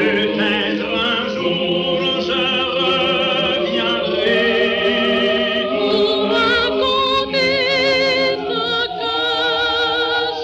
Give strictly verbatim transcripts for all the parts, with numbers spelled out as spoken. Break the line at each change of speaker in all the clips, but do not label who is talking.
Peut-être un jour je reviendrai pour raconter ce que je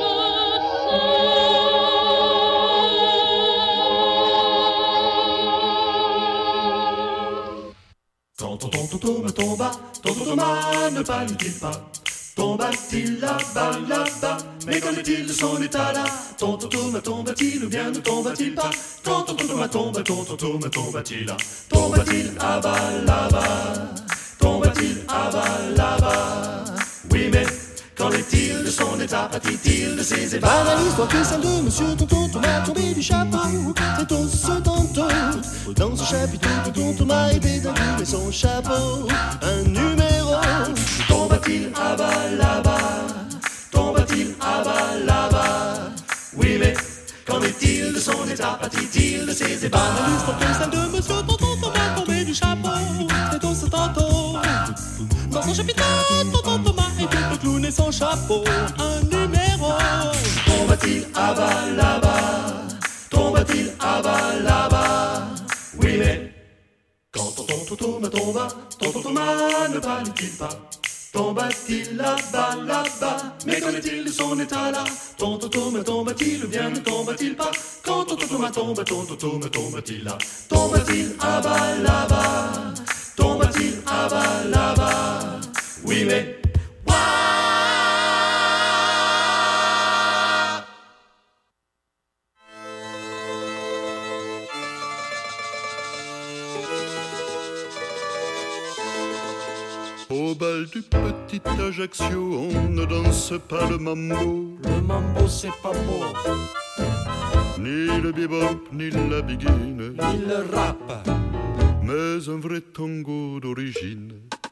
sais.
Tonton, tonton, tomba, tomba, tonton Thomas ne pâlit-il pas? Tomba-t-il là-bas, là-bas? Mais qu'en est-il de son état là? Tonton Thomas tomba-t-il ou bien ne tomba-t-il pas? Tonton Thomas tomba, tonton Thomas tomba-t-il là? Tomba-t-il à bas, là-bas? Tomba-t-il à bas, là-bas? Oui, mais qu'en est-il de son état? Pâtit-il de ses ébats?
Voilà l'histoire qui est celle de Monsieur Tonton Thomas tombé du chapeau. C'est on se tantôt. Dans ce chapiteau, Tonton Thomas est pédalé son chapeau. Un numéro.
Tomba-t-il à bas, là-bas? Tomba-t-il à bas, là-bas? Oui, mais qu'en est-il de son état? Pâtit-il de ses ébats?
Voilà l'histoire qui est celle de Monsieur Tonton Thomas tombé du chapeau. C'est on se tantôt. Dans son chapiteau, Tonton Thomas est tout clown et son chapeau. Un numéro.
Tomba-t-il à bas, là-bas? Tomba-t-il à bas, là-bas? Oui, mais quand tonton Thomas tomba, tonton Thomas ne pâlit-il pas? Tomba-t-il là-bas, là-bas? Mais qu'en est-il de son état là? Tonton Thomas tomba-t-il ou bien ne tomba-t-il pas? Quand tonton Thomas tomba, tonton Thomas tomba-t-il là? Tomba-t-il à bas, là-bas? Tomba-t-il à bas, là-bas? Oui, mais
au bal du petit Ajaccio, on ne danse pas le mambo.
Le mambo c'est pas beau,
Ni le bebop, ni la biguine,
ni le rap,
mais un vrai tango d'origine.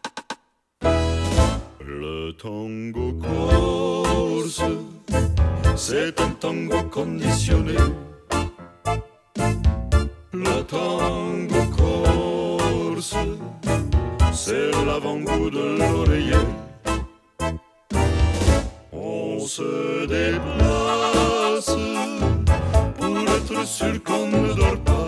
Le tango corse, c'est un tango conditionné. Le tango corse, c'est l'avant-goût de l'oreiller. On se déplace pour être sûr qu'on ne dort pas.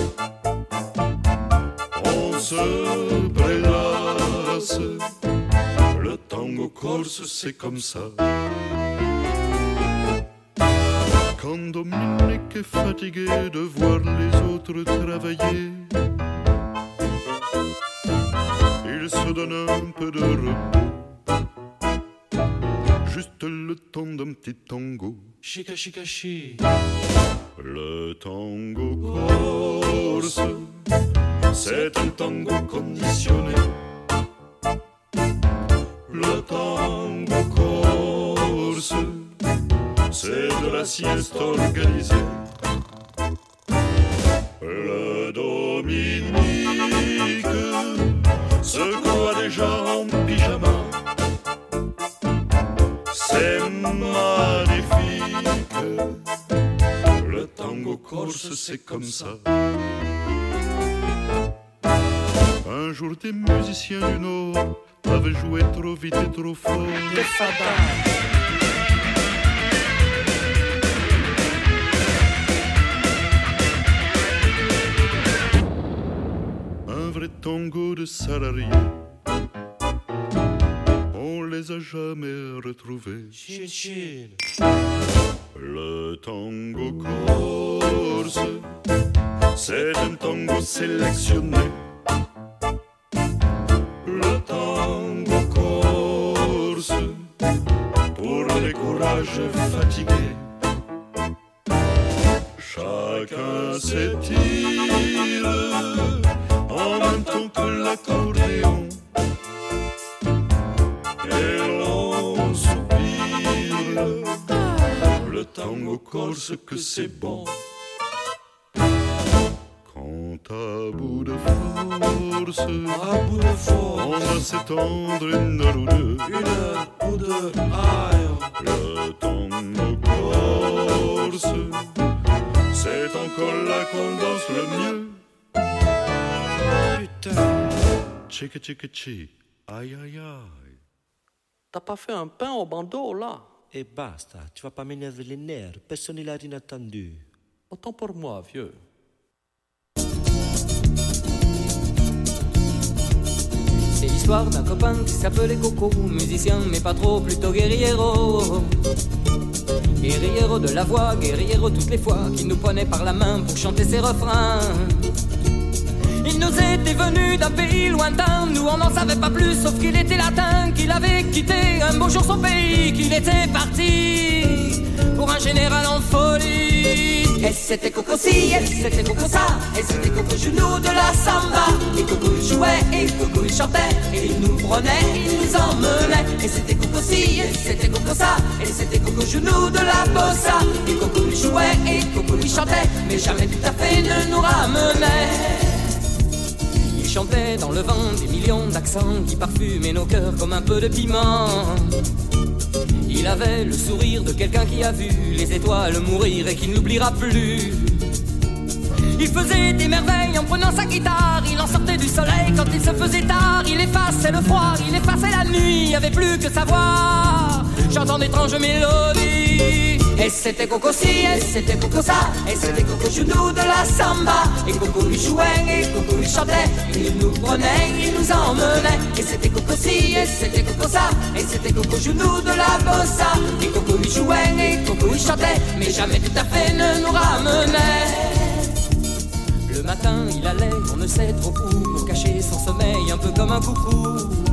On se prélasse. Le tango corse, c'est comme ça. Quand Dominique est fatigué de voir les autres travailler, il se donne un peu de repos, juste le temps d'un petit tango.
chica chica chi.
Le tango corse, c'est un tango conditionné. Le tango corse, c'est de la sieste organisée. Le Dominique se croit déjà en pyjama. C'est magnifique. Le tango corse, c'est comme ça. Un jour, des musiciens du Nord avaient joué trop vite et trop fort.
Le fada.
Un vrai tango de salariés. On les a jamais retrouvés.
Chin chin.
Le tango corse, c'est un tango sélectionné. Le tango corse, pour les courages fatigués. Chacun s'étire en même temps que l'accordéon, et l'on soupire. Le tango corse, que c'est bon. Quand à bout de force,
À bout de force,
on va s'étendre une heure ou deux.
une heure ou deux, aïe.
Le tango corse, c'est encore là qu'on danse le mieux.
Putain,
Tchic tchic tchic, aïe aïe aïe.
t'as pas fait un pain au bandeau là?
Et basta, tu vas pas m'énerver les nerfs, personne ne l'a inattendu.
Autant pour moi, vieux.
C'est l'histoire d'un copain qui s'appelait Coco, musicien mais pas trop, plutôt guerriero. Guerriero de la voix, guerriero toutes les fois, qui nous prenait par la main pour chanter ses refrains. Il nous était venu d'un pays lointain, nous on n'en savait pas plus, sauf qu'il était latin, qu'il avait quitté un beau jour son pays, qu'il était parti pour un général en folie. Et c'était Coco si, et c'était Coco ça, et c'était Coco genou de la samba. Et Coco il jouait, et Coco il chantait, et il nous prenait, il nous emmenait. Et c'était Coco si, et c'était Coco ça, et c'était Coco genou de la bossa. Et Coco il jouait, et Coco il chantait, mais jamais tout à fait ne nous ramenait. Il chantait dans le vent des millions d'accents qui parfumaient nos cœurs comme un peu de piment. Il avait le sourire de quelqu'un qui a vu les étoiles mourir et qui ne l'oubliera plus. Il faisait des merveilles en prenant sa guitare, il en sortait du soleil quand il se faisait tard. Il effaçait le froid, il effaçait la nuit, il n'y avait plus que sa voix chantant d'étranges mélodies. Et c'était Coco si, et c'était Coco ça, et c'était Coco genou de la samba. Et Coco lui jouait, et Coco lui chantait, il nous prenait, il nous emmenait. Et c'était Coco si, et c'était Coco ça, et c'était Coco genou de la bossa. Et Coco lui jouait, et Coco lui chantait, mais jamais tout à fait ne nous ramenait. Le matin il allait, on ne sait trop où, pour cacher son sommeil un peu comme un coucou.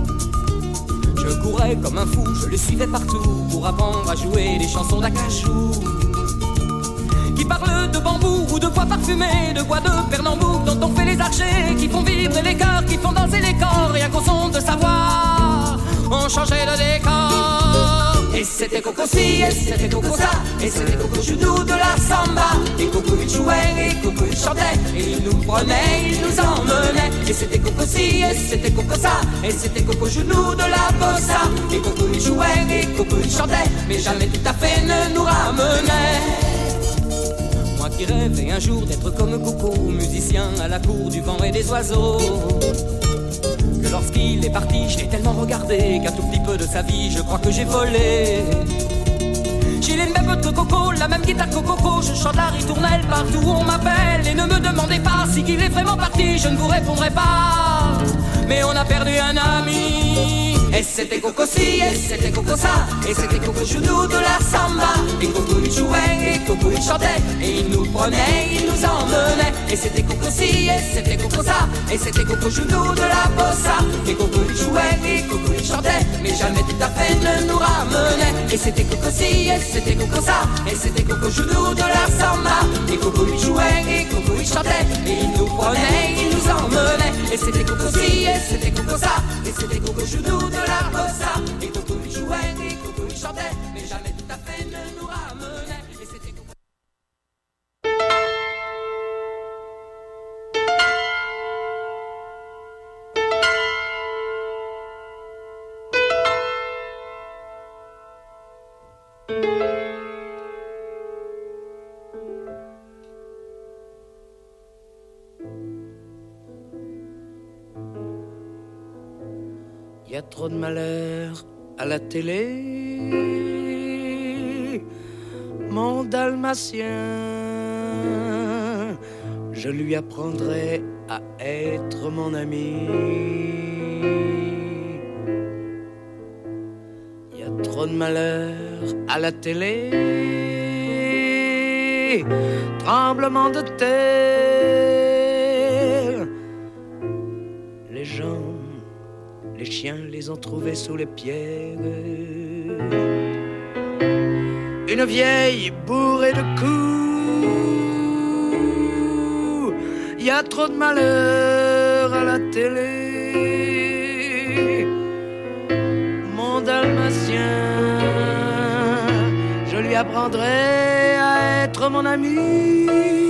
Je courais comme un fou, je le suivais partout, pour apprendre à jouer des chansons d'acajou qui parlent de bambou ou de bois parfumé, de bois de Pernambouc dont on fait les archers, qui font vibrer les cœurs, qui font danser les corps, rien qu'au son de sa voix on changeait de décor. Et c'était Coco si, et c'était Coco ça, et c'était Coco genou de la samba. Et Coco il jouait, et Coco il chantait, et il nous prenait, il nous emmenait. Et c'était Coco si, et c'était Coco ça, et c'était Coco genou de la bossa. Et Coco il jouait, et Coco il chantait, mais jamais tout à fait ne nous ramenait. Moi qui rêvais un jour d'être comme Coco, musicien à la cour du vent et des oiseaux, que lorsqu'il est parti, je l'ai tellement regardé qu'un tout petit peu de sa vie, je crois que j'ai volé. J'ai les mêmes que Coco, la même guitare que Coco, je chante la ritournelle partout où on m'appelle. Et ne me demandez pas si qu'il est vraiment parti, je ne vous répondrai pas, mais on a perdu un ami. Et c'était Coco si, et c'était Coco ça, et c'était Coco genou de la samba. Et Coco il jouait, et Coco il chantait, et il nous prenait, il nous emmenait. Et c'était Coco si, et c'était Coco ça, et c'était Coco genou de la bossa. Et Coco il jouait, et Coco il chantait, mais jamais tout à fait ne nous ramenait. Et c'était Coco si, et c'était Coco ça, et c'était Coco genou de la samba. Et Coco il jouait, et Coco il chantait, et il nous prenait, il nous emmenait. Et c'était Coco si, et c'était Coco ça, et c'était Coco genou de la bossa. Et Coco il jouait, et Coco il chantait, mais jamais tout à fait ne nous ramenait. Et c'était Coco...
Y a trop de malheur à la télé, mon dalmatien, je lui apprendrai à être mon ami. Y a trop de malheur à la télé, tremblement de terre, les gens, les chiens les ont trouvés sous les pierres. Une vieille bourrée de coups. Y a trop de malheur à la télé. Mon dalmatien, je lui apprendrai à être mon ami.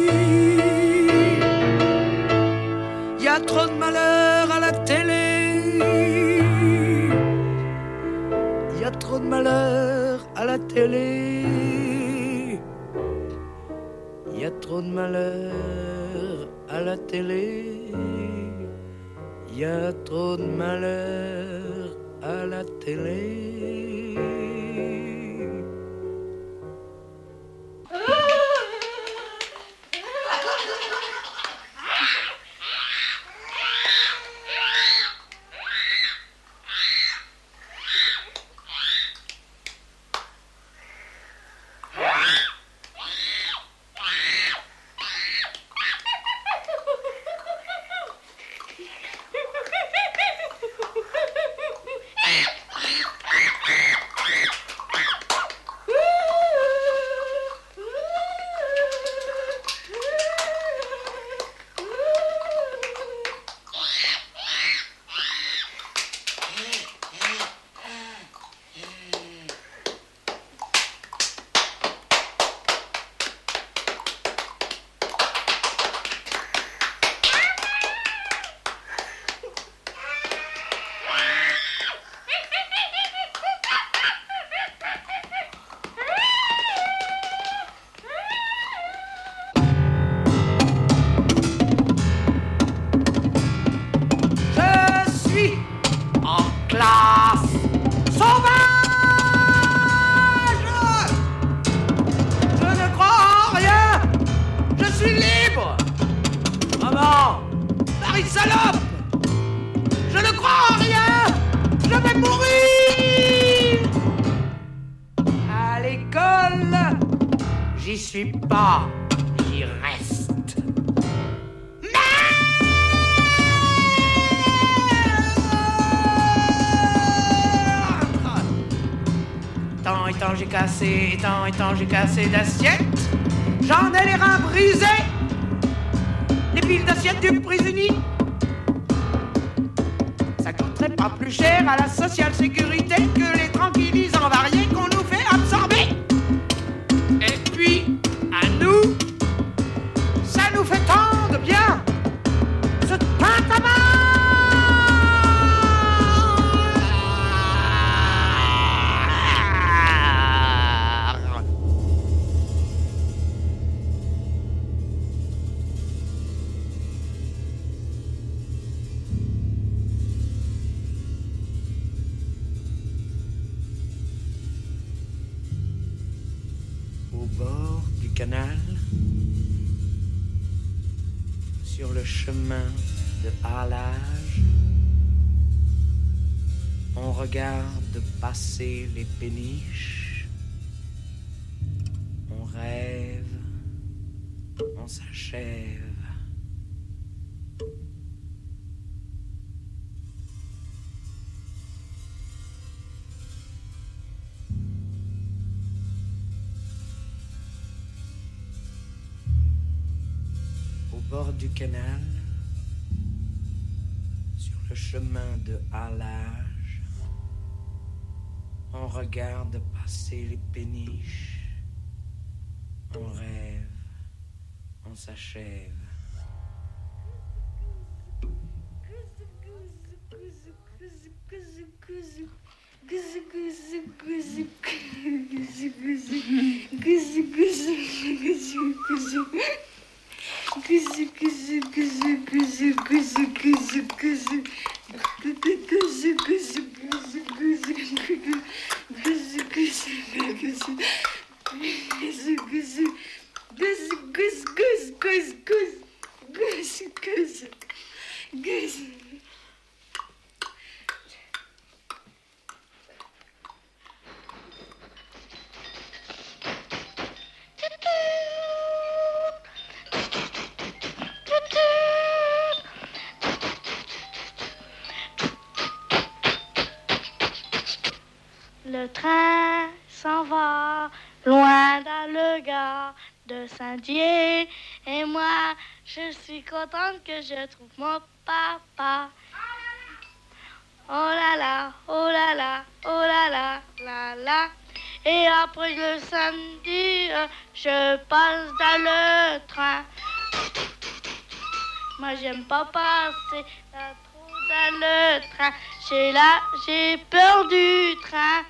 Y a trop de malheur à la télé. Y a trop de malheur à la télé. Y a trop de malheur à la télé. Y a trop de malheur à la télé.
travail, salope! Je ne crois en rien! Je vais mourir! À l'école, j'y suis pas, j'y reste. Tant et tant j'ai cassé, tant et tant j'ai cassé d'assiettes. J'en ai les reins brisés. Les piles d'assiettes du Prisuni. Ça coûterait pas plus cher à la social sécurité que les tranquillisants variés qu'on nous fait absorber. Et puis, à nous, ça nous fait tant de bien. Ce tintamarre. Canal, sur le chemin de halage, on regarde passer les péniches, on rêve, on s'achève. Au bord du canal, sur le chemin de halage, on regarde passer les péniches, on rêve, on s'achève.
Kuzu kuzu kuzu kuzu kuzu kuzu kuzu kuzu kuzu kuzu kuzu Le train s'en va loin dans le gare de Saint-Dié. Et moi, je suis contente que je trouve mon papa. Oh là là, oh là là, oh là là, là là. Et après le samedi, je passe dans le train. Moi, j'aime pas passer la trop dans le train. J'ai là, j'ai peur du train.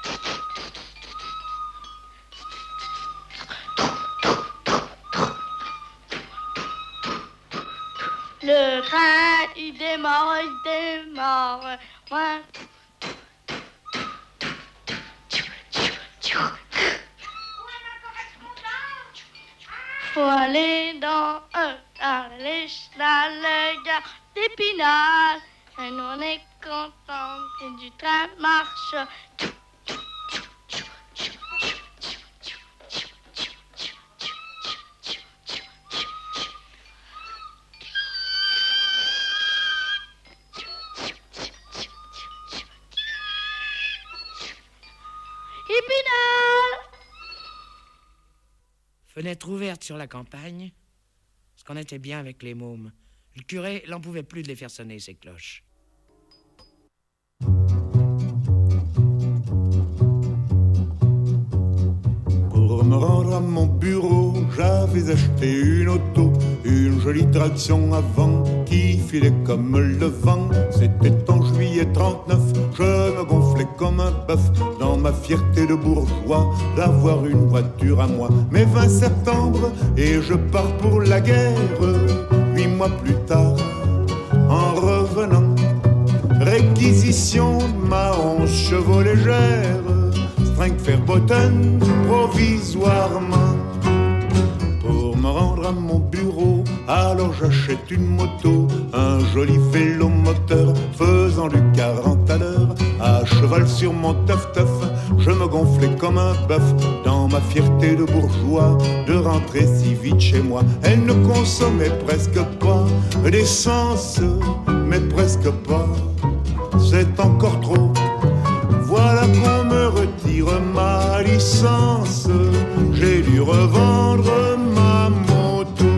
Le train, il démarre, il démarre. Moi. Faut aller dans euh, aller dans le gare d'Épinal. Et nous on est contents que du train marche.
Fenêtre ouverte sur la campagne, parce qu'on était bien avec les mômes. Le curé n'en pouvait plus de les faire sonner, ces cloches.
Pour me rendre à mon bureau, j'avais acheté une auto, une jolie traction avant qui filait comme le vent. C'était en juillet trente-neuf, je me gonflais comme un bœuf dans ma fierté de bourgeois d'avoir une voiture à moi. Mais vingt septembre et je pars pour la guerre. Huit mois plus tard, en revenant, réquisition de ma onze chevaux légère, Frankfurt-Botton provisoirement. Pour me rendre à mon bureau, alors j'achète une moto, un joli vélo moteur faisant du quarante à l'heure. À cheval sur mon teuf-teuf, je me gonflais comme un bœuf dans ma fierté de bourgeois de rentrer si vite chez moi. Elle ne consommait presque pas d'essence, mais presque pas, c'est encore trop. Voilà qu'on me retire ma licence, j'ai dû revendre ma moto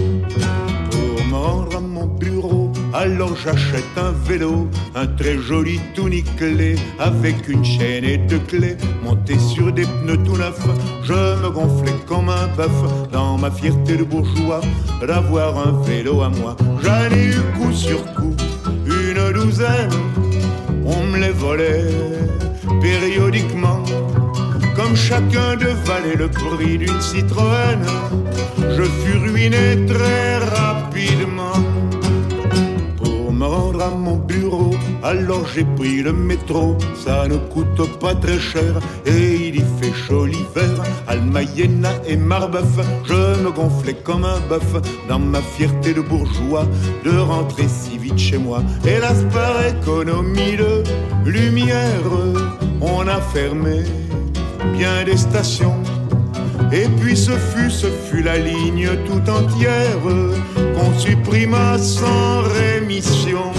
pour me rendre à mon bureau. Alors j'achète un vélo, un très joli tout nickelé, avec une chaîne et deux clés, monté sur des pneus tout neufs. Je me gonflais comme un bœuf dans ma fierté de bourgeois d'avoir un vélo à moi. J'en ai eu coup sur coup une douzaine, on me les volait périodiquement, comme chacun devalait le prix d'une Citroën. Je fus ruiné très rapidement. Pour me rendre à mon bureau, alors j'ai pris le métro. Ça ne coûte pas très cher et il y fait chaud l'hiver. Almayena et Marbeuf, je me gonflais comme un bœuf dans ma fierté de bourgeois de rentrer si vite chez moi. Hélas, par économie de lumière, on a fermé bien des stations. Et puis ce fut, ce fut la ligne tout entière qu'on supprima sans rémission.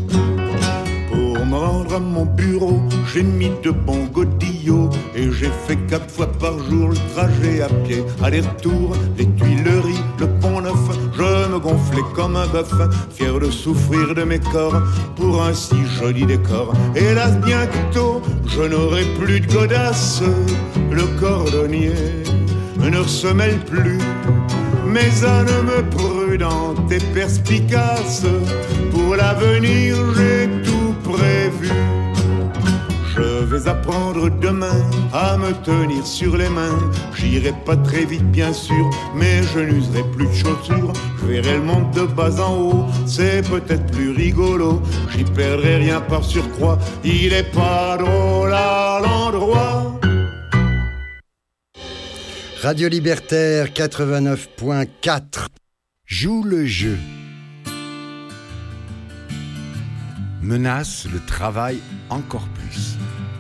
Pour me rendre à mon bureau, j'ai mis de bons godillots et j'ai fait quatre fois par jour le trajet à pied. Aller-retour, les Tuileries, le Pont-Neuf, je me gonflais comme un bœuf, fier de souffrir de mes corps pour un si joli décor. Hélas, bientôt, je n'aurai plus de godasse, le cordonnier ne se mêle plus. Mes ânes prudentes et perspicaces, pour l'avenir j'ai tout prévu. Je vais apprendre demain à me tenir sur les mains. J'irai pas très vite bien sûr, mais je n'userai plus de chaussures. Je verrai le monde de bas en haut, c'est peut-être plus rigolo. J'y perdrai rien par surcroît, il est pas drôle à l'endroit.
Radio Libertaire quatre-vingt-neuf point quatre. Joue le jeu. Menace le travail encore plus.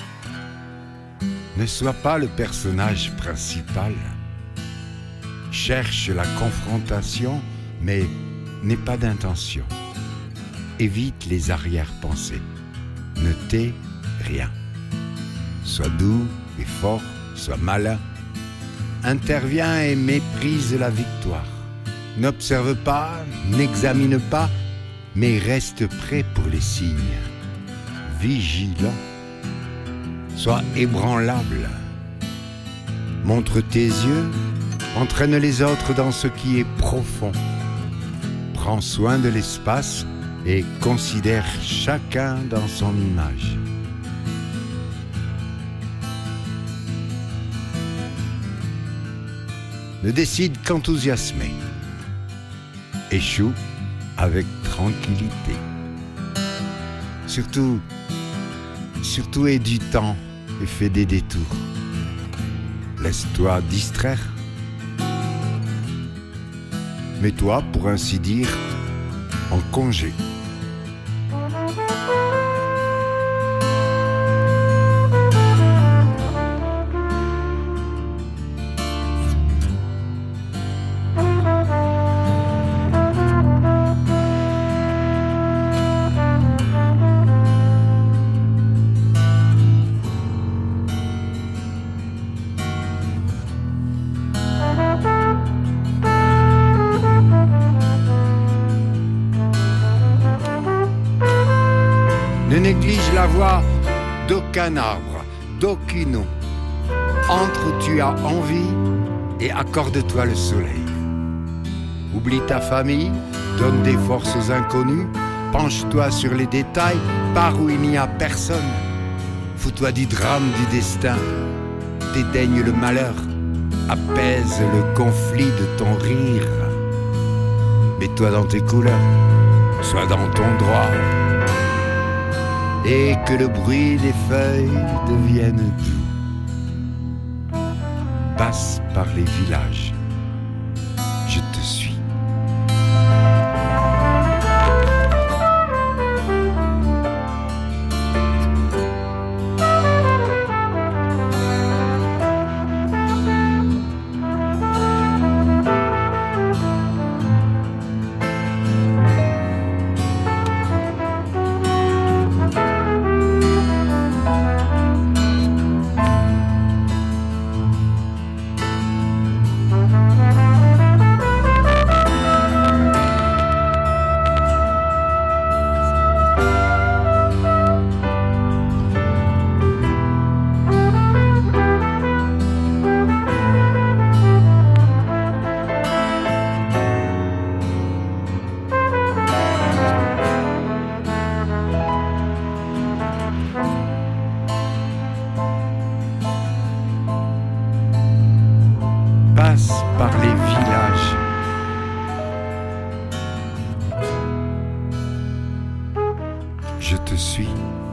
Ne sois pas le personnage principal. Cherche la confrontation, mais n'aie pas d'intention. Évite les arrière-pensées. Ne tais rien. Sois doux et fort, sois malin. Interviens et méprise la victoire. N'observe pas, n'examine pas, mais reste prêt pour les signes. Vigilant. Sois ébranlable. Montre tes yeux, entraîne les autres dans ce qui est profond. Prends soin de l'espace et considère chacun dans son image. Ne décide qu'enthousiasmer. Échoue avec tranquillité. Surtout, surtout aie du temps et fais des détours. Laisse-toi distraire. Mets-toi, pour ainsi dire, en congé. Ne néglige la voix d'aucun arbre, d'aucune eau. Entre où tu as envie et accorde-toi le soleil. Oublie ta famille, donne des forces aux inconnus, penche-toi sur les détails, par où il n'y a personne. Fous-toi du drame du destin, dédaigne le malheur, apaise le conflit de ton rire. Mets-toi dans tes couleurs, sois dans ton droit. Et que le bruit des feuilles devienne doux. Passe par les villages, je te suis. te suis.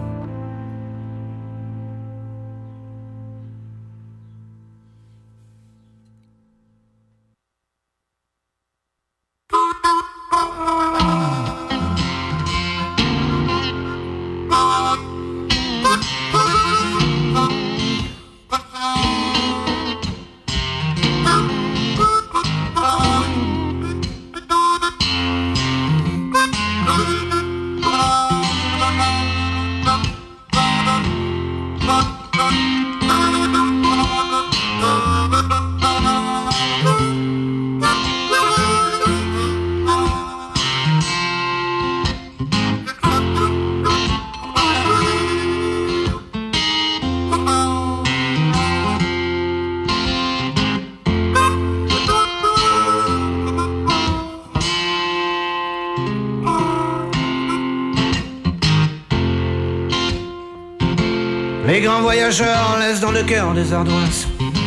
Les grands voyageurs laissent dans le cœur des ardoises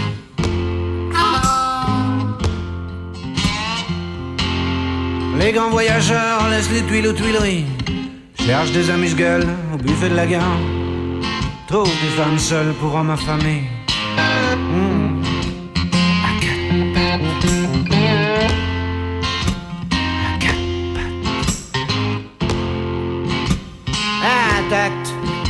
Les grands voyageurs laissent les tuiles aux Tuileries, cherchent des amuse-gueules au buffet de la gare, trouvent des femmes seules pour hommes affamés. Mmh. À quatre pattes. À quatre pattes. Intact.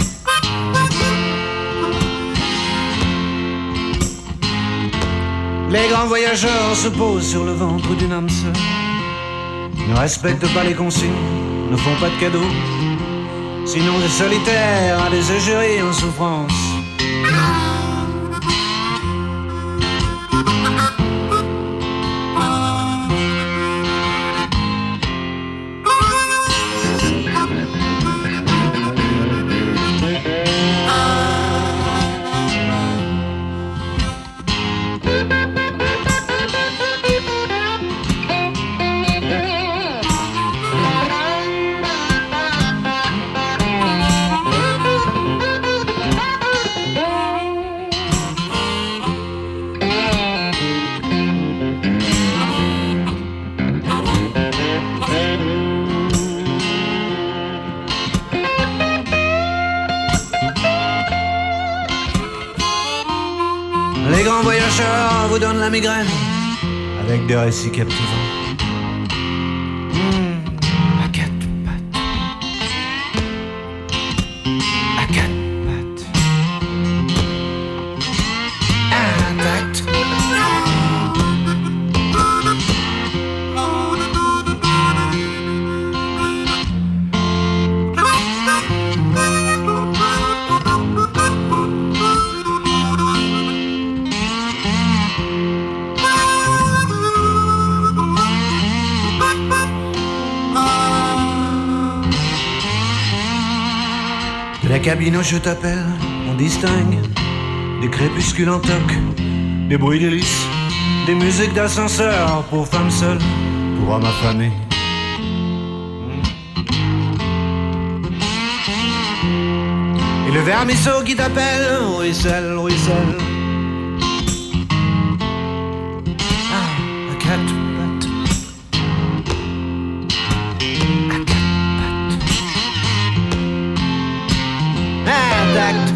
Les grands voyageurs se posent sur le ventre d'une âme seule, ne respectent pas les consignes, ne font pas de cadeaux, sinon des solitaires à des égéries en souffrance. Les grands voyageurs vous donnent la migraine avec des récits captivants. Mmh, à quatre pattes. À quatre pattes. Intact. De la cabine où je t'appelle, on distingue des crépuscules en toc, des bruits d'hélices, des musiques d'ascenseur pour femmes seules, pour hommes affamés. Et le vermisseau qui t'appelle, ruisselle, ruisselle. Ah, à quatre pattes. À quatre pattes. Intact.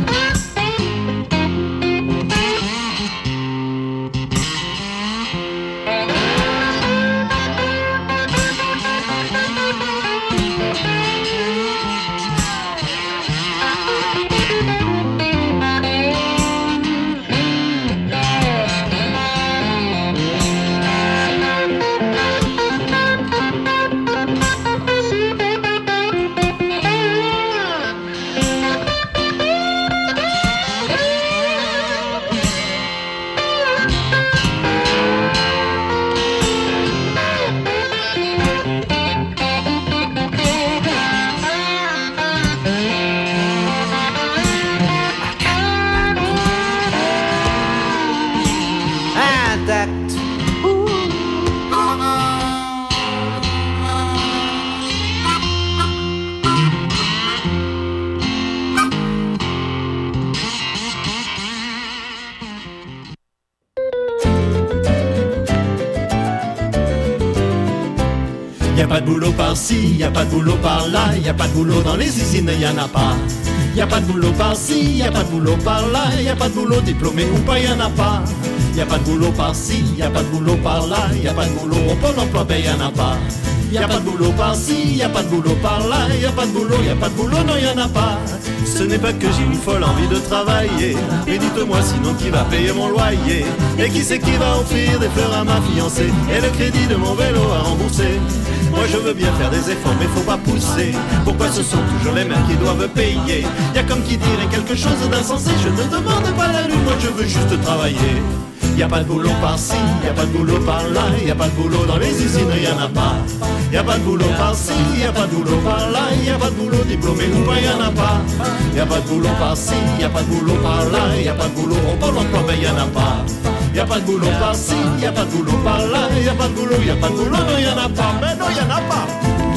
Y a pas de boulot par-ci, y a pas de boulot par-là, y a pas de boulot dans les usines, y en a pas. Y a pas de boulot par-ci, y a pas de boulot par-là, y a pas de boulot diplômé ou pas, y en a pas. Y a pas de boulot par-ci, y a pas de boulot par-là, y a pas de boulot au Pôle emploi, ben y en a pas. Y a pas de boulot par-ci, y a pas de boulot par-là, y a pas de boulot, y a pas de boulot, non y en a pas. Ce n'est pas que j'ai une folle envie de travailler, mais dites-moi sinon qui va payer mon loyer, et qui c'est qui va offrir des fleurs à ma fiancée, et le crédit de mon vélo à rembourser. Moi je veux bien faire des efforts mais faut pas pousser. Pourquoi ce sont toujours les mêmes qui doivent payer? Y a comme qui dirait quelque chose d'insensé. Je ne demande pas la lune, moi je veux juste travailler. Y a pas de boulot par-ci, y a pas de boulot par-là, y a pas de boulot dans les usines, y en a pas. Y a pas de boulot par-ci, y a pas de boulot par-là, y a pas de boulot diplômé ou pas, y en a pas. Y a pas de boulot par-ci, y a pas de boulot par-là, y a pas de boulot au Pôle emploi, ben y en a pas. Y a pas de boulot par-ci, y a pas de boulot par-là, y a pas de boulot, y a pas de boulot, non y en a pas, mais non y en a pas.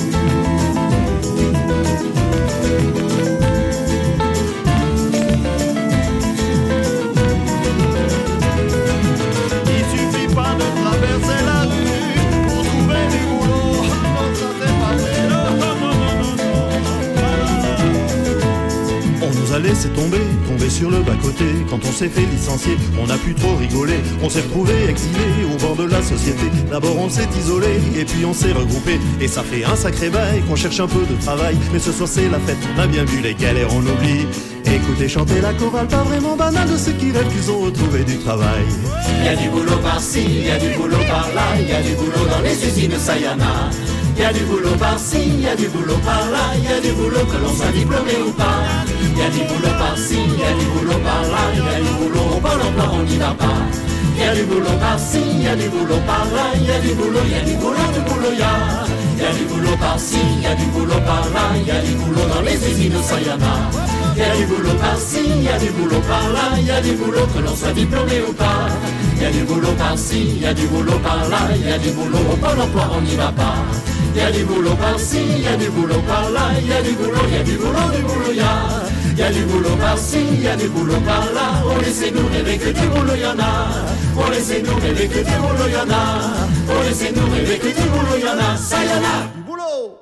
Laissé tomber, tomber sur le bas-côté. Quand on s'est fait licencier, on a pu trop rigoler. On s'est retrouvé exilé au bord de la société. D'abord on s'est isolé et puis on s'est regroupé. Et ça fait un sacré bail qu'on cherche un peu de travail. Mais ce soir c'est la fête, on a bien vu les galères, on oublie. Écoutez chanter la chorale, pas vraiment banale de ceux qui rêvent qu'ils ont retrouvé du travail. Y a du boulot par-ci, y a du boulot par-là, y a du boulot dans les usines, ça y en a. Y a du boulot par-ci, y a du boulot par-là, y a du boulot que l'on soit diplômé ou pas. Y a du boulot par-ci, y a du boulot par-là, y a du boulot au Pôle emploi, on n'y va pas. Y a du boulot par-ci, y a du boulot par-là, y a du boulot, y a du boulot, du boulot, y a. Y a du boulot par-ci, y a du boulot par-là, y a du boulot dans les usines, ça y en a. Y a du boulot par-ci, y a du boulot par-là, y a du boulot que l'on soit diplômé ou pas. Y a du boulot par-ci, y a du boulot par-là, y a du boulot au Pôle emploi, on n'y va pas. Y a du boulot par-ci, y a du boulot par-là, y a du boulot, y a du boulot, du boulot, y a. Y a du boulot par-ci, y a du boulot par-là, on laissez-nous rêver que du boulot y en a. On laissez-nous rêver que du boulot y en a. On laissez-nous rêver que du boulot y en a. Ça y en a, du boulot.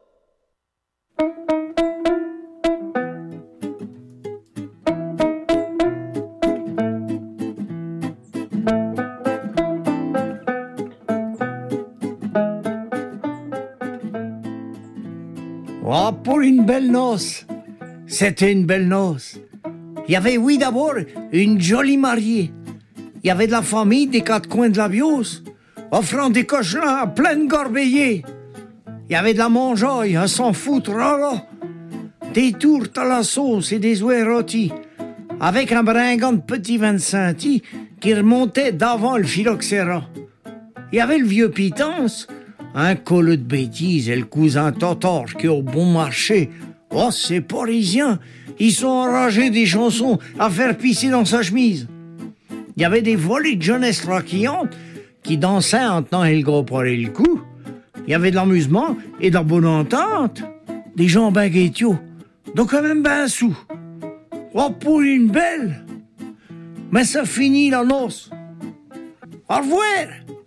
Oh, pour une belle noce. C'était une belle noce. Il y avait, oui, d'abord, une jolie mariée. Il y avait de la famille des quatre coins de la Beauce, offrant des cochons à pleine gorbéillée. Il y avait de la mangeaille, à s'en foutre, là, là. Des tourtes à la sauce et des ouets rôtis, avec un bringant de petit vingt-cinq qui remontait d'avant le phylloxéra. Il y avait le vieux Pitance, un colleux de bêtises, et le cousin Totor qui est au bon marché. Oh, ces Parisiens, ils sont enragés des chansons à faire pisser dans sa chemise. Il y avait des volées de jeunesse raquillantes qui dansaient en tenant le gros par le cou. Il y avait de l'amusement et de la bonne entente. Des gens ben guétiaux, donc quand même ben sous. Oh, pour une belle. Mais ça finit la noce. Au revoir.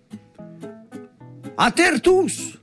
À terre tous.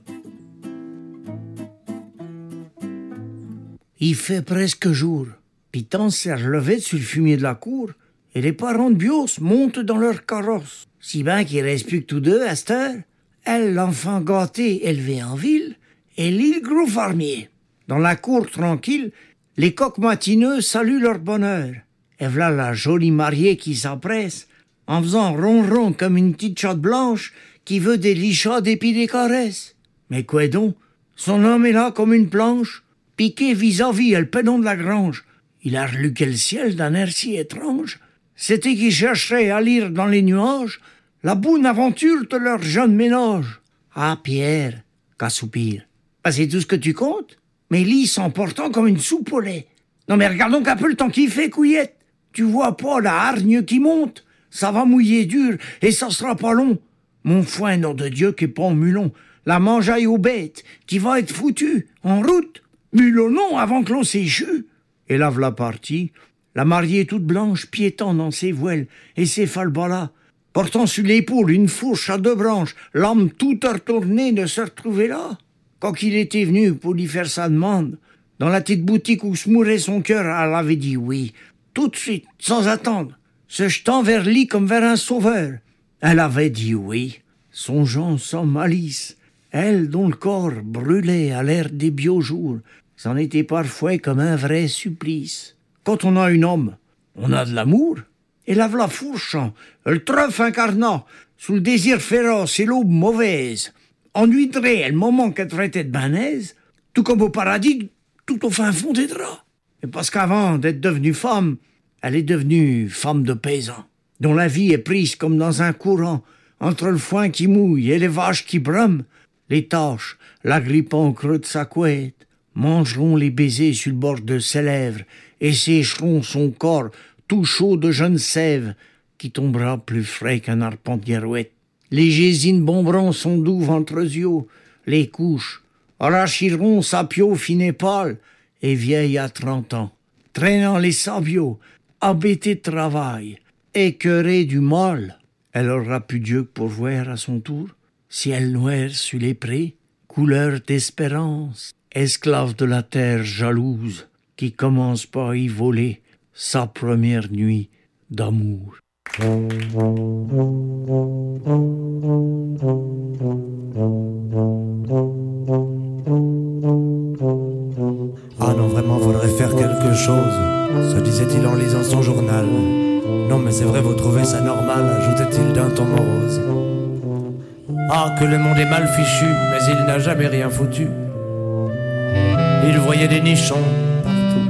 Il fait presque jour. Pitance s'est relevé sur le fumier de la cour et les parents de Bios montent dans leur carrosse. Si bien qu'il reste plus que tous deux à cette heure. Elle, l'enfant gâté élevé en ville, et lui, le gros fermier. Dans la cour tranquille, les coqs matineux saluent leur bonheur. Et voilà la jolie mariée qui s'empresse, en faisant ronron comme une petite chatte blanche qui veut des lichades et pis des caresses. Mais quoi donc? Son homme est là comme une planche, piqué vis-à-vis le pédon de la grange. Il a reluqué le ciel d'un air si étrange. C'était qu'il chercherait à lire dans les nuages la bonne aventure de leur jeune ménage. Ah, Pierre, qu'à soupir. Ben, c'est tout ce que tu comptes? Mais lit s'emportant comme une soupe au lait. Non, mais regarde donc un peu le temps qu'il fait, couillette. Tu vois pas la hargne qui monte? Ça va mouiller dur et ça sera pas long. Mon foin, nom de Dieu, qui est pas en mulon. La mangeaille aux bêtes, qui va être foutue. En route, mulonnons avant que l'on s'échue. Et là, v'là partie, la mariée toute blanche, piétant dans ses voiles et ses falbalas, portant sur l'épaule une fourche à deux branches, l'âme toute retournée de se retrouver là. Quand il était venu pour lui faire sa demande, dans la petite boutique où se mourait son cœur, elle avait dit oui, tout de suite, sans attendre, se jetant vers lui comme vers un sauveur. Elle avait dit oui, songeant sans malice, elle dont le corps brûlait à l'air des biojours, c'en était parfois comme un vrai supplice. Quand on a un homme, on a de l'amour, et la v'là fourchant, le trèfle incarnant, sous le désir féroce et l'aube mauvaise, ennuierait le moment qu'elle traitait de banaise, tout comme au paradis, tout au fin fond des draps. Et parce qu'avant d'être devenue femme, elle est devenue femme de paysan, dont la vie est prise comme dans un courant, entre le foin qui mouille et les vaches qui brument. Les tâches, l'agrippant au creux de sa couette, mangeront les baisers sur le bord de ses lèvres et sécheront son corps tout chaud de jeunes sève qui tombera plus frais qu'un arpent de guerouette. Les gésines bomberont son doux ventre yeux, les couches arrachiront sa peau fine et pâle et vieille à trente ans, traînant les sabiaux, abêtée de travail, écœurée du mal. Elle aura plus Dieu que pour voir à son tour, ciel noir sur les prés, couleur d'espérance, esclave de la terre jalouse, qui commence par y voler sa première nuit d'amour.
Ah non, vraiment, faudrait faire quelque chose, se disait-il en lisant son journal. Non mais c'est vrai, vous trouvez ça normal, ajoutait-il d'un ton morose. Ah, que le monde est mal fichu, mais il n'a jamais rien foutu. Il voyait des nichons partout.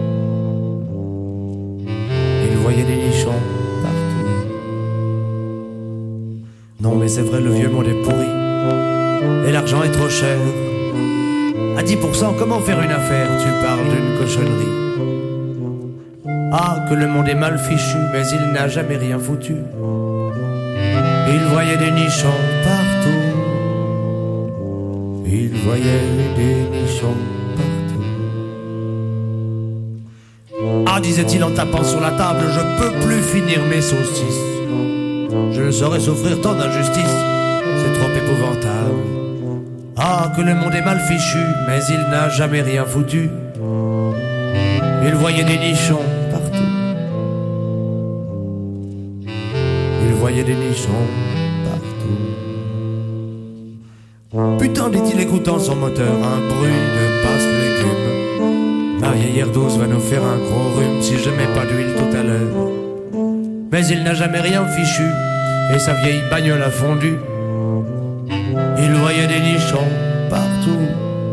Il voyait des nichons partout. Non mais c'est vrai, le vieux monde est pourri, et l'argent est trop cher. À dix pour cent, comment faire une affaire? Tu parles d'une cochonnerie. Ah, que le monde est mal fichu, mais il n'a jamais rien foutu. Il voyait des nichons partout. Il voyait des nichons partout. Ah, disait-il en tapant sur la table, je peux plus finir mes saucisses. Je ne saurais souffrir tant d'injustice, c'est trop épouvantable. Ah, que le monde est mal fichu, mais il n'a jamais rien foutu. Il voyait des nichons partout. Il voyait des nichons partout. Putain, dit-il écoutant son moteur, un bruit de passe-légumes. Ma vieille douce va nous faire un gros rhume si je mets pas d'huile tout à l'heure. Mais il n'a jamais rien fichu, et sa vieille bagnole a fondu. Il voyait des nichons partout.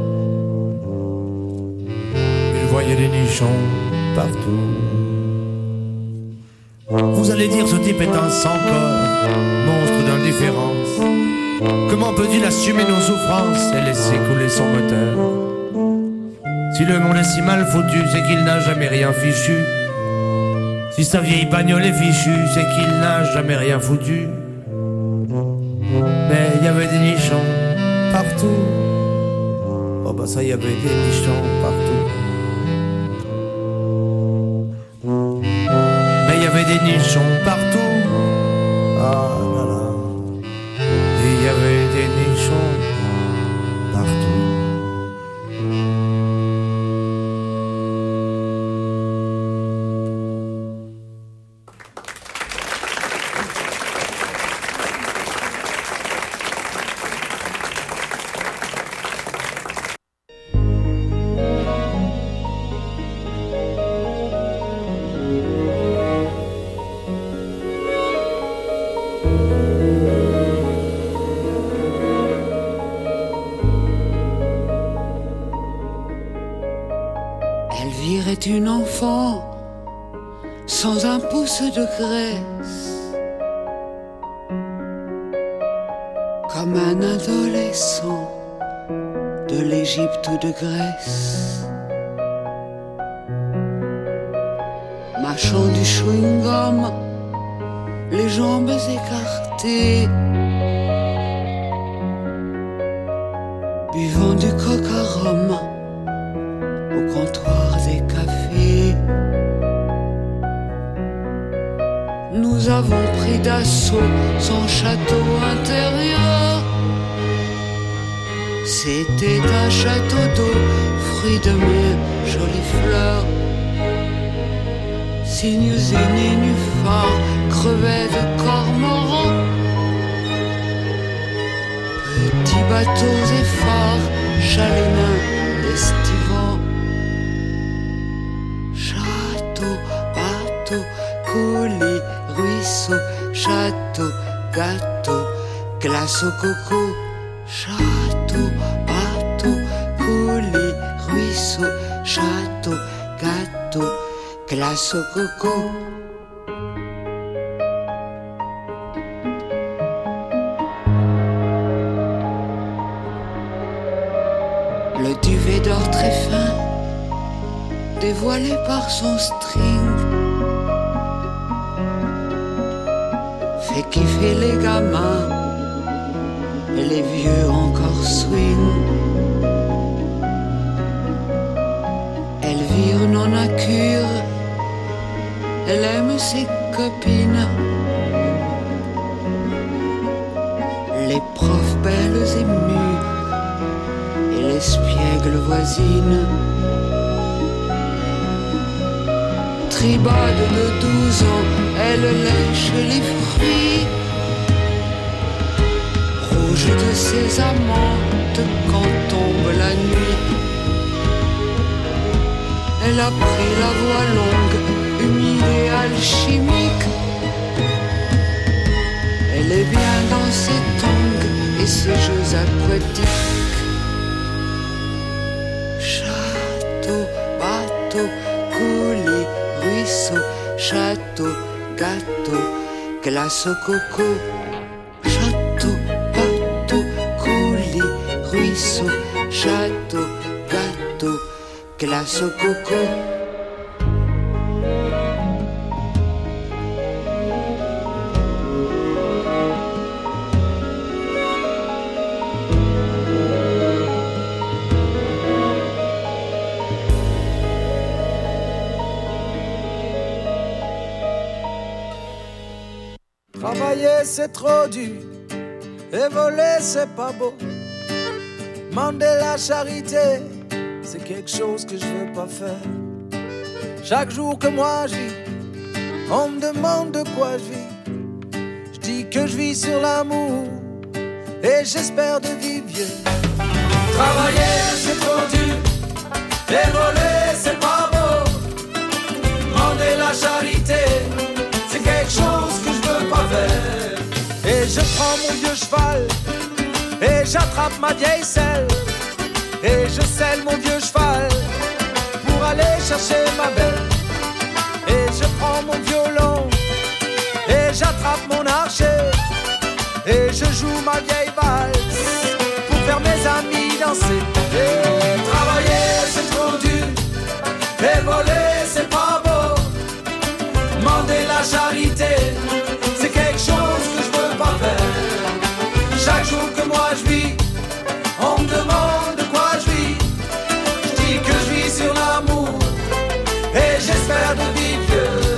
Il voyait des nichons partout. Vous allez dire, ce type est un sans-corps, monstre d'indifférence. Comment peut-il assumer nos souffrances et laisser couler son moteur? Si le monde est si mal foutu, c'est qu'il n'a jamais rien fichu. Si sa vieille bagnole est fichue, c'est qu'il n'a jamais rien foutu. Mais il y avait des nichons partout. Oh bah ça, il y avait des nichons partout. Mais il y avait des nichons partout. Ah là là. Et il y avait des nichons partout.
Elvire est une enfant sans un pouce de graisse, comme un adolescent de l'Égypte ou de Grèce, mâchant du chewing-gum, les jambes écartées, buvant du coca-rhum au comptoir des cafés. Nous avons pris d'assaut son château intérieur, C'était un château d'eau, fruit de mes jolies fleurs. Cygnes et nénuphars, crevets de cormorans. Petits bateaux et phares, chalets nains estivants. Château, bateau, coulis, ruisseau, château, gâteau, glace au coco. Château, bateau, coulis, ruisseau, château, gâteau, glace au coco. Le duvet d'or très fin, dévoilé par son string, fait kiffer les gamins et les vieux encore swing. Elvire n'en a cure, elle aime ses copines, les profs belles et mues et l'espiègle voisine. Tribade de douze ans, elle lèche les fruits rouges de ses amantes quand tombe la nuit. Elle a pris la voie longue, humide et alchimique. Elle est bien dans ses tongs et ses jeux aquatiques. Château, bateau, coulis, ruisseau, château, gâteau, glace au coco. Château, bateau, coulis, ruisseau, château, gâteau, glace au coco.
Travailler c'est trop dur, et voler c'est pas beau. Mander la charité, c'est quelque chose que je veux pas faire. Chaque jour que moi je vis, on me demande de quoi je vis. Je dis que je vis sur l'amour, et j'espère de vivre vieux. Travailler c'est trop dur, et voler c'est pas beau. Mander la charité, c'est quelque chose que je veux pas faire. Et je prends mon vieux cheval, et j'attrape ma vieille selle, et je selle mon vieux cheval pour aller chercher ma belle. Et je prends mon violon, et j'attrape mon archer, et je joue ma vieille valse pour faire mes amis danser. Et travailler c'est trop dur, et voler c'est pas beau. Mander la charité, c'est quelque chose que je veux pas faire. Chaque jour que moi je vis, on me demande de quoi je vis. Je dis que je vis sur l'amour, et j'espère de vivre vieux.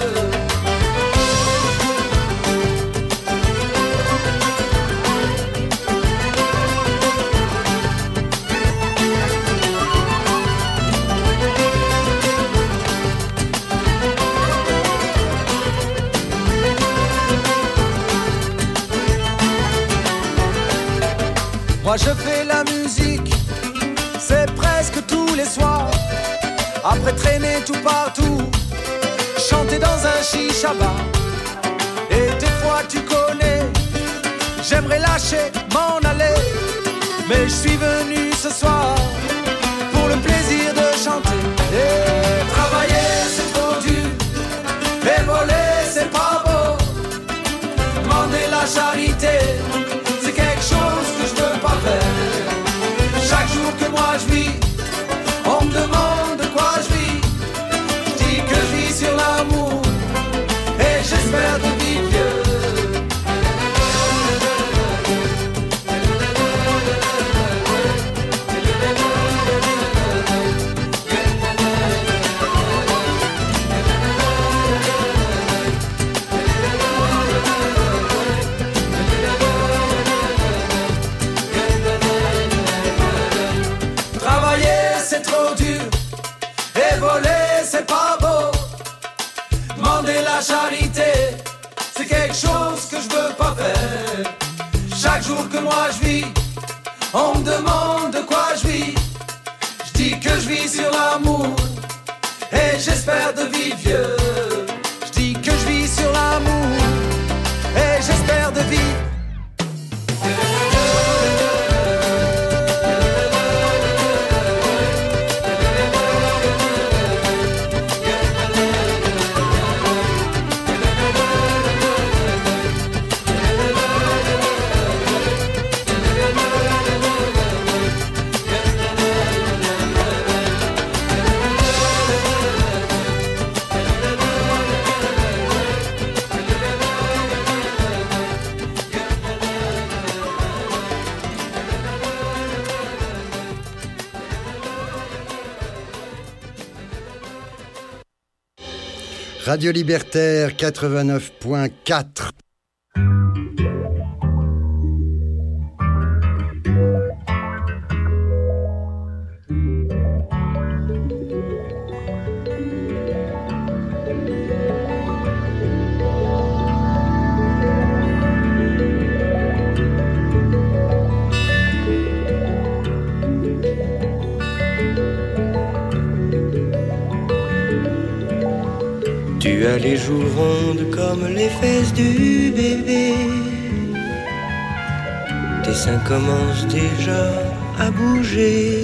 Moi je fais la musique, c'est presque tous les soirs. Après traîner tout partout, chanter dans un chicha-bar. Et des fois tu connais, j'aimerais lâcher, m'en aller, mais je suis venu ce soir pour le plaisir de chanter. Et travailler c'est trop dur, et voler c'est pas beau. Demander la charité, c'est quelque chose que je veux pas faire. Chaque jour que moi je vis, on me demande de quoi je vis. Je dis que je vis sur l'amour, et j'espère de vivre vieux. c'est trop dur. Et voler, c'est pas beau. Demander la charité, c'est quelque chose que je veux pas faire. Chaque jour que moi je vis, on me demande de quoi je vis. Je dis que je vis sur l'amour et j'espère de vivre vieux. Je dis que je vis sur l'amour et j'espère de vivre.
Radio Libertaire quatre-vingt-neuf point quatre.
Tu as les joues rondes comme les fesses du bébé. Tes seins commencent déjà à bouger.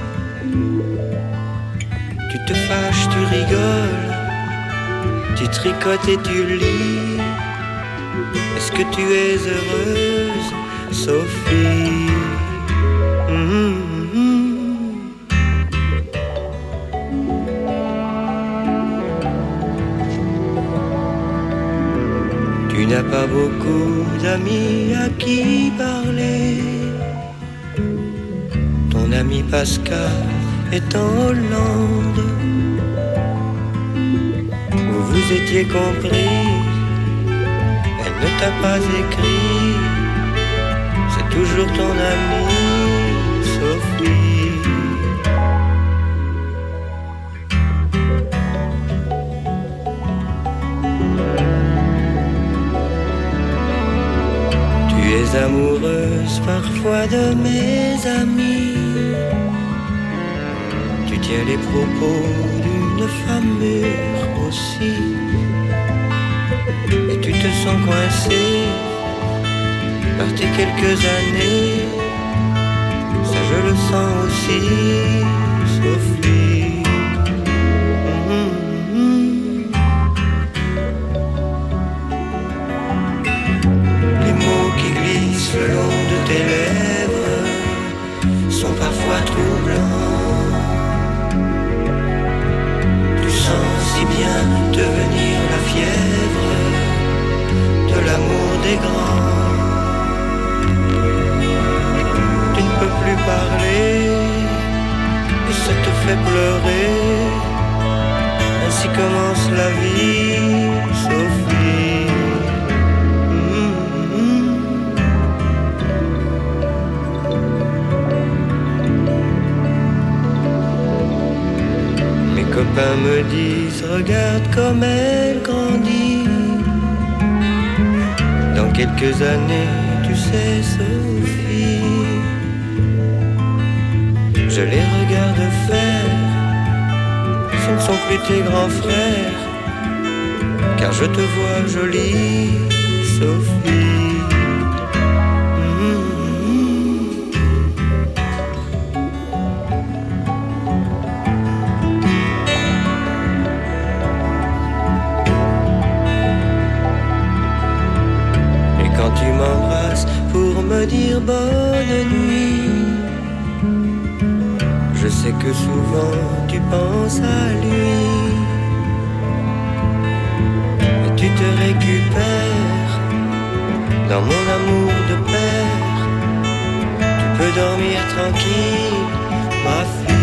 Tu te fâches, tu rigoles, tu tricotes et tu lis. Est-ce que tu es heureuse, Sophie? Mmh. Tu n'as pas beaucoup d'amis à qui parler. Ton ami Pascal est en Hollande, où vous étiez compris. Elle ne t'a pas écrit. C'est toujours ton ami Sophie. Amoureuse parfois de mes amis. Tu tiens les propos d'une femme mûre aussi. Et tu te sens coincé par tes quelques années. Ça je le sens aussi, Sophie. Le long de tes lèvres sont parfois troublants. Tu sens si bien devenir la fièvre de l'amour des grands. Tu ne peux plus parler et ça te fait pleurer. Ainsi commence la vie, Sophie. Mes copains me disent, regarde comme elle grandit. Dans quelques années, tu sais, Sophie, je les regarde faire. Ce ne sont plus tes grands frères, car je te vois jolie, Sophie. Tu m'embrasses pour me dire bonne nuit. Je sais que souvent tu penses à lui. Et tu te récupères dans mon amour de père. Tu peux dormir tranquille, ma fille.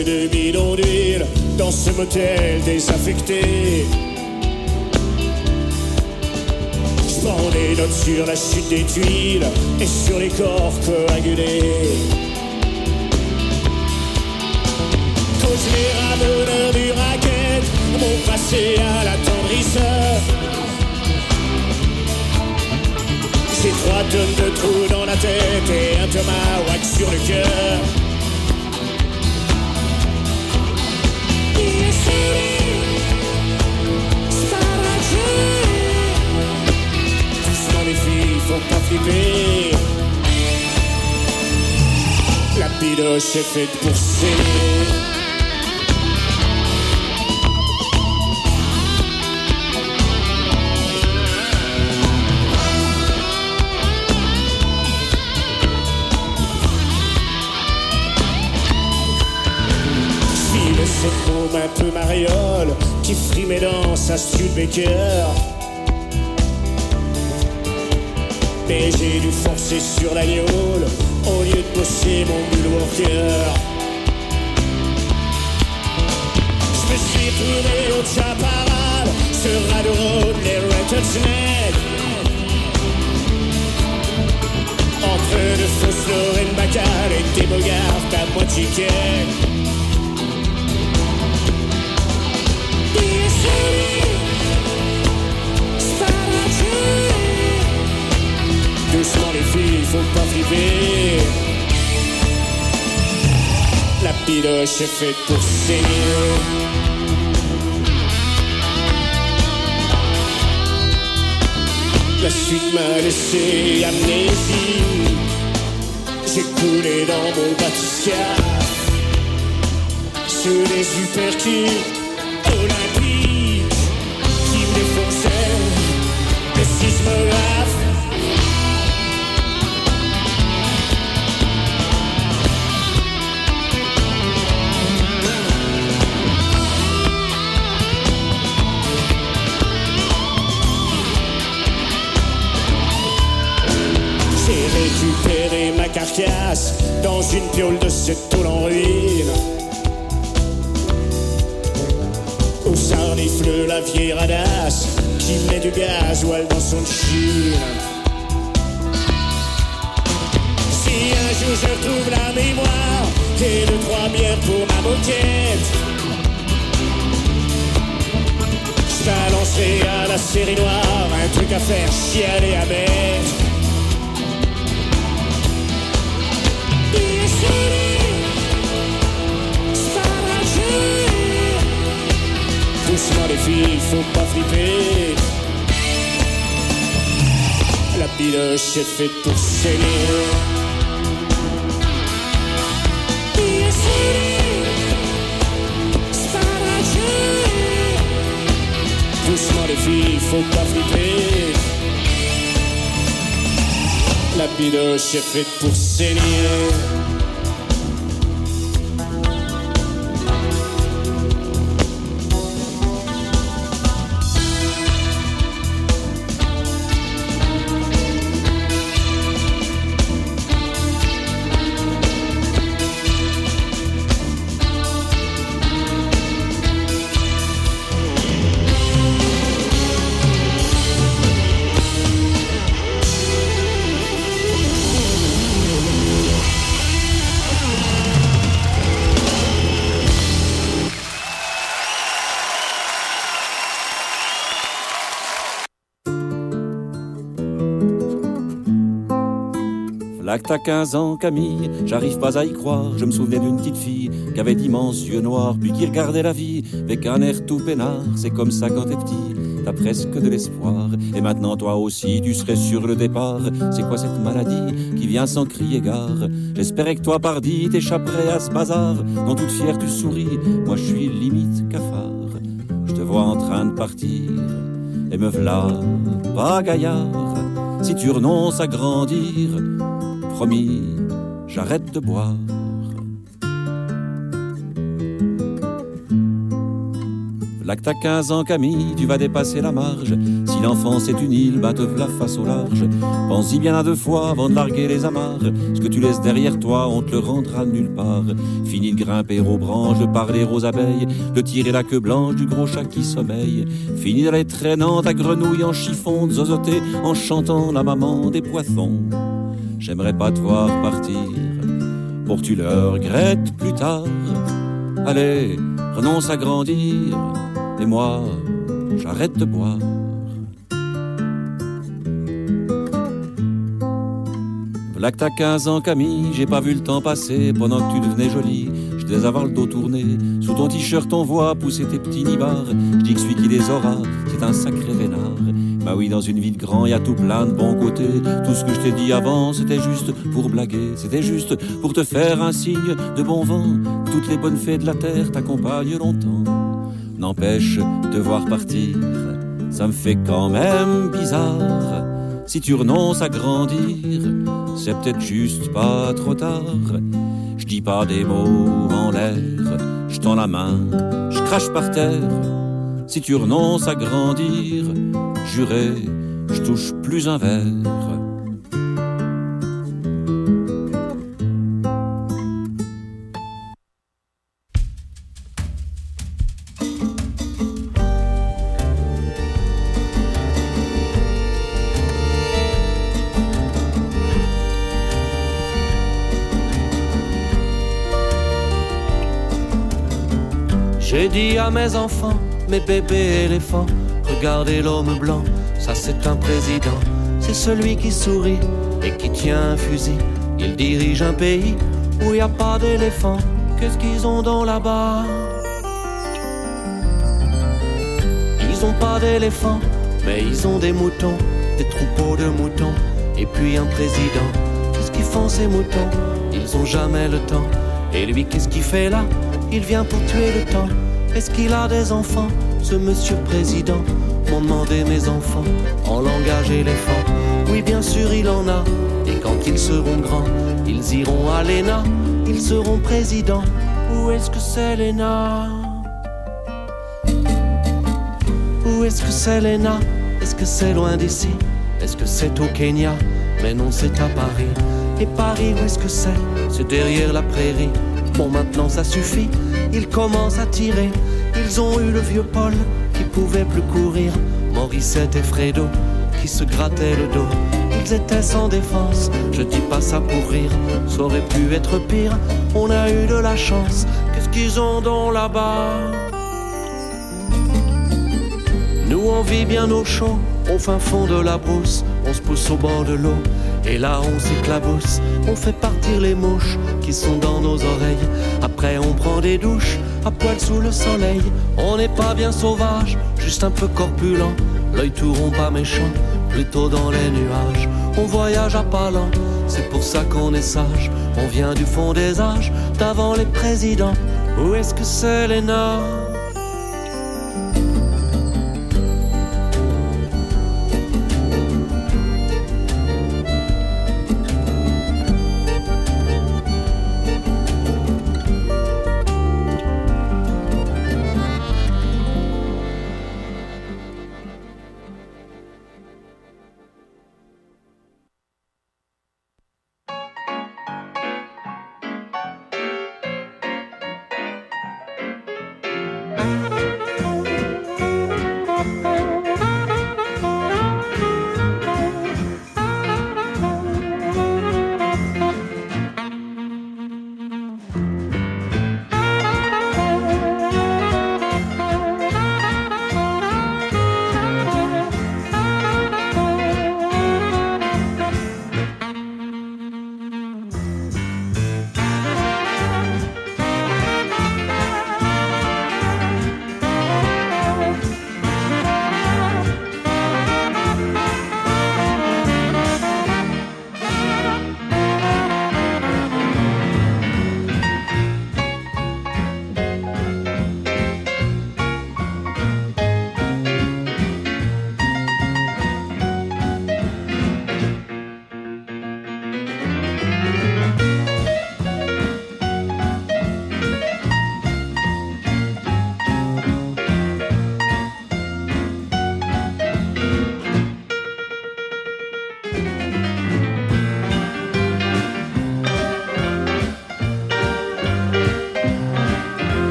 de bidons d'huile dans ce motel désaffecté. J'prends des notes sur la chute des tuiles et sur les corps coagulés. Cause les ramoneurs du racket m'ont passé à l'attendrisseur. J'ai trois tonnes de trous dans la tête et un tomahawk sur le cœur. Doucement les filles, faut pas flipper. La bidoche est faite pour s'aimer. Cette môme un peu mariole qui frimait dans sa Studebaker. Mais j'ai dû forcer sur la gnôle au lieu de bosser mon bullworker. Je me suis trouvé au Chaparral, ce radeau road, les Rattlesnake. Entre de fausses Lorraine Bacal et des bogards à moitié quai. Doucement les filles, faut pas flipper. La bidoche est faite pour saigner. La suite m'a laissé amnésique. J'ai coulé dans mon bathyscaphe sous des supercubes olympiques qui me défonçaient le sismographe. J'ai récupéré ma carcasse dans une piole de cette tôle en ruine où s'arnifle la vieille radasse qui met du gasoil dans son chine. Si un jour je retrouve la mémoire et deux, trois bières pour ma moquette, je balancerai à la série noire un truc à faire chialer à mettre. Doucement les filles, faut pas flipper. La bidoche est faite pour saigner. Doucement les filles, faut pas flipper. La bidoche est faite pour saigner.
Là que t'as quinze ans, Camille, j'arrive pas à y croire. Je me souvenais d'une petite fille qui avait d'immenses yeux noirs, puis qui regardait la vie avec un air tout peinard. C'est comme ça quand t'es petit, t'as presque de l'espoir. Et maintenant toi aussi, tu serais sur le départ. C'est quoi cette maladie qui vient sans crier gare? J'espérais que toi, pardi, t'échapperais à ce bazar. Dans toute fière tu souris, moi je suis limite cafard. Je te vois en train de partir, et me v'là pas gaillard. Si tu renonces à grandir, promis, j'arrête de boire. Là que t'as quinze ans Camille, tu vas dépasser la marge. Si l'enfance est une île, bah te v'la face au large. Pense-y bien à deux fois avant de larguer les amarres. Ce que tu laisses derrière toi, on te le rendra nulle part. Fini de grimper aux branches, de parler aux abeilles, de tirer la queue blanche du gros chat qui sommeille. Fini d'aller traînant ta grenouille en chiffon, de zozoter en chantant la maman des poissons. J'aimerais pas te voir partir, pour que tu le regrettes plus tard. Allez, renonce à grandir, et moi, j'arrête de boire. Voilà que t'as quinze ans Camille, j'ai pas vu le temps passer pendant que tu devenais jolie. Je devais avoir le dos tourné, sous ton t-shirt on voit pousser tes petits nibards. Je dis que celui qui les aura, c'est un sacré vénard. Bah oui, dans une vie de grand, y a tout plein de bons côtés. Tout ce que je t'ai dit avant, c'était juste pour blaguer. C'était juste pour te faire un signe de bon vent. Toutes les bonnes fées de la terre t'accompagnent longtemps. N'empêche, te voir partir, ça me fait quand même bizarre. Si tu renonces à grandir, c'est peut-être juste pas trop tard. Je dis pas des mots en l'air, je tends la main, je crache par terre. Si tu renonces à grandir, juré, je touche plus un verre.
J'ai dit à mes enfants, mes bébés éléphants, regardez l'homme blanc, ça c'est un président. C'est celui qui sourit et qui tient un fusil. Il dirige un pays où y a pas d'éléphants. Qu'est-ce qu'ils ont dans là-bas? Ils ont pas d'éléphants, mais ils ont des moutons, des troupeaux de moutons, et puis un président. Qu'est-ce qu'ils font ces moutons? Ils ont jamais le temps. Et lui, qu'est-ce qu'il fait là? Il vient pour tuer le temps. Est-ce qu'il a des enfants, ce monsieur président? M'ont demandé mes enfants, en langage éléphant. Oui, bien sûr, il en a. Et quand ils seront grands, ils iront à l'E N A. Ils seront présidents. Où est-ce que c'est l'E N A? Où est-ce que c'est l'E N A? Est-ce que c'est loin d'ici? Est-ce que c'est au Kenya? Mais non, c'est à Paris. Et Paris, où est-ce que c'est? C'est derrière la prairie. Bon, maintenant ça suffit, ils commencent à tirer. Ils ont eu le vieux Paul qui pouvait plus courir, Morissette et Fredo qui se grattaient le dos. Ils étaient sans défense, je dis pas ça pour rire, ça aurait pu être pire. On a eu de la chance, qu'est-ce qu'ils ont donc là-bas? Nous on vit bien au chaud, au fin fond de la brousse. On se pousse au bord de l'eau, et là on s'éclabousse. On fait partir les mouches qui sont dans nos oreilles. Après on prend des douches, à poil sous le soleil. On n'est pas bien sauvage, juste un peu corpulent. L'œil tout rond pas méchant, plutôt dans les nuages. On voyage à pas lents, c'est pour ça qu'on est sage. On vient du fond des âges, d'avant les présidents. Où est-ce que c'est l'E N A?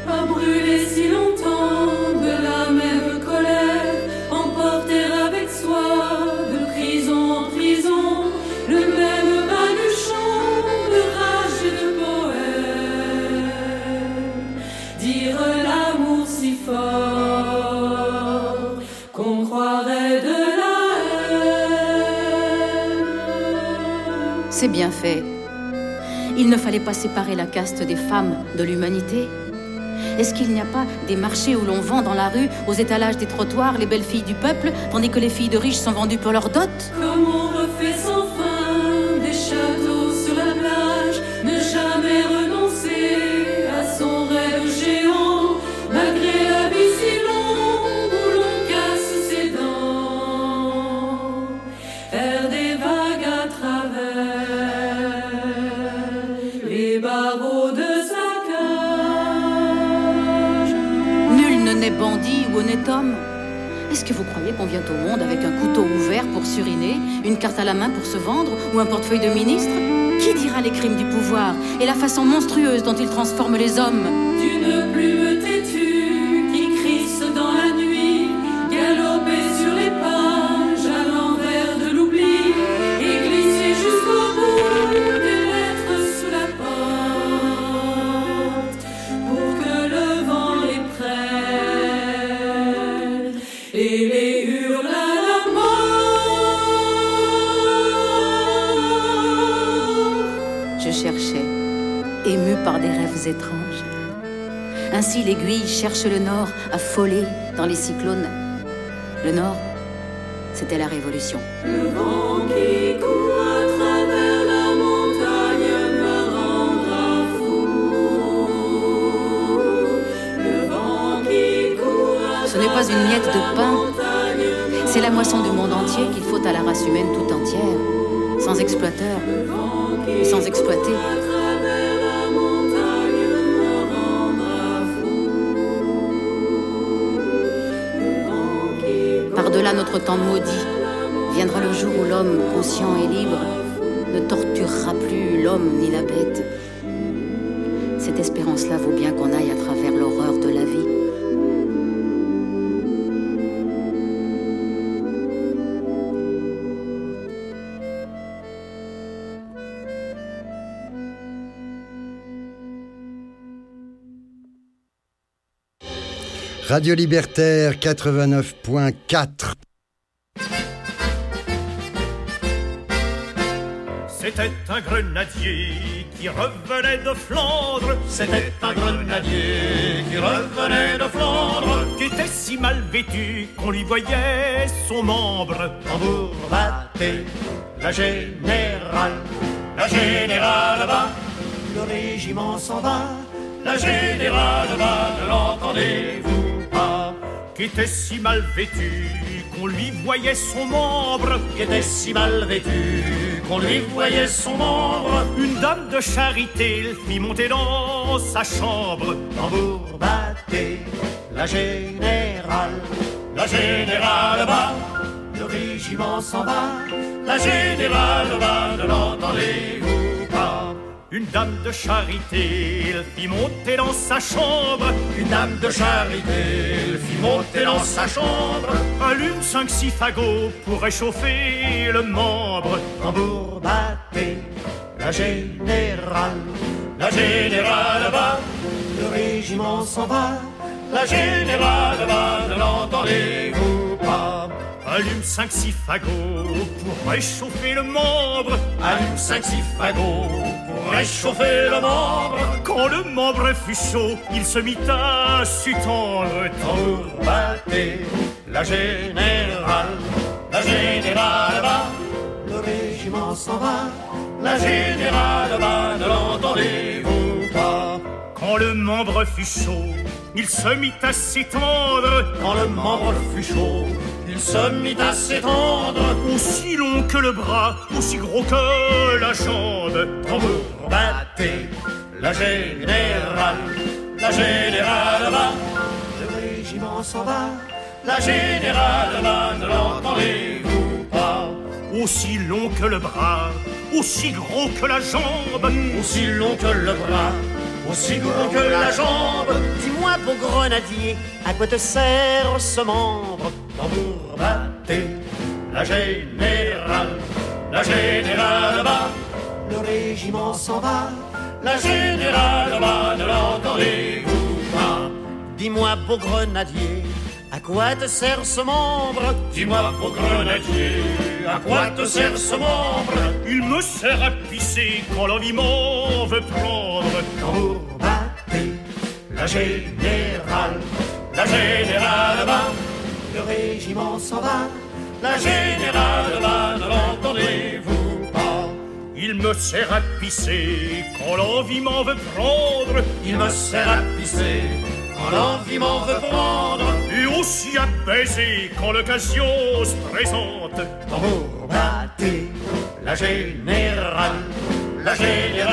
à brûler si longtemps de la même colère, emporter avec soi de prison en prison le même baluchon de rage et de poème, dire l'amour si fort qu'on croirait de la haine.
C'est bien fait. Il ne fallait pas séparer la caste des femmes de l'humanité. Est-ce qu'il n'y a pas des marchés où l'on vend dans la rue, aux étalages des trottoirs, les belles filles du peuple, tandis que les filles de riches sont vendues pour leur dot?
Comme on refait sans fin des châteaux sur la plage, ne jamais renoncer à son rêve géant, malgré la vie si longue où l'on casse ses dents, faire des vagues à travers les barreaux de sa cage.
Nul ne naît bandit ou honnête homme. Est-ce que vous croyez qu'on vient au monde avec un couteau ouvert pour suriner, une carte à la main pour se vendre ou un portefeuille de ministre? Qui dira les crimes du pouvoir et la façon monstrueuse dont il transforme les hommes?
D'une plume têtue qui crisse dans la nuit, galoper sur les pages à l'envers de l'oubli et glisser jusqu'au bout des lettres sous la porte pour que le vent les prenne et les hurle à la mort.
Je cherchais, ému par des rêves étranges. Ainsi l'aiguille cherche le nord, affolé dans les cyclones. Le nord, c'était la révolution.
Le vent qui court à travers la montagne me rendra fou. Le vent qui court à
Ce n'est pas une miette de pain,
montagne,
c'est la moisson du monde entier qu'il faut à la race humaine tout entière, sans exploiteur et sans exploiter. Par-delà notre temps maudit, viendra le jour où l'homme conscient et libre ne torturera plus l'homme ni la bête. Cette espérance-là vaut bien qu'on aille à travers l'horreur de la vie.
Radio Libertaire quatre-vingt-neuf point quatre.
C'était un grenadier qui revenait de Flandre. C'était un grenadier qui revenait de Flandre, qui était si mal vêtu qu'on lui voyait son membre. Tambour battait la générale, la générale va, le régiment s'en va. La générale va, ne l'entendez-vous pas? Qui était si mal vêtu qu'on lui voyait son membre. Qui était si mal vêtu qu'on lui voyait son membre. Une dame de charité le fit monter dans sa chambre. Tambour battait la générale, la générale va, le régiment s'en va. La générale va, ne l'entendez-vous pas? Une dame de charité le fit monter dans sa chambre. Une dame de charité le fit monter dans sa chambre. Allume cinq six fagots pour réchauffer le membre. Tambour battait la générale, la générale va, le régiment s'en va. La générale va, ne l'entendez-vous pas? Allume cinq six fagots pour réchauffer le membre. Allume cinq six fagots pour réchauffer le membre. Quand le membre fut chaud, il se mit à s'étendre. Tambour battait la générale, la générale va, le régiment s'en va. La générale va, ne l'entendez-vous pas? Quand le membre fut chaud, il se mit à s'étendre. Quand le membre fut chaud, il se mit à s'étendre. Aussi long que le bras, aussi gros que la jambe. Tambour battait la générale, la générale va, le régiment s'en va. La générale va, ne l'entendez-vous pas? Aussi long que le bras, aussi gros que la jambe. Aussi long que le bras, aussi gros que la jambe.
Dis-moi, beau grenadier, à quoi te sert ce membre?
Tambour battez, la générale, la générale bat.
Le régiment s'en va,
la générale bat, ne l'entendez-vous pas?
Dis-moi, beau grenadier, à quoi te sert ce membre?
Dis-moi, beau grenadier, à quoi te sert ce membre? Il me sert à pisser quand l'envie m'en veut prendre.
Tambour battez,
la générale, la générale bat.
Le régiment s'en va,
la générale bat, ne l'entendez-vous pas? Il me sert à pisser quand l'envie m'en veut prendre.
Il me sert à pisser quand l'envie m'en veut prendre.
Et aussi à baiser quand l'occasion se présente.
Tambour battez,
la générale, la générale.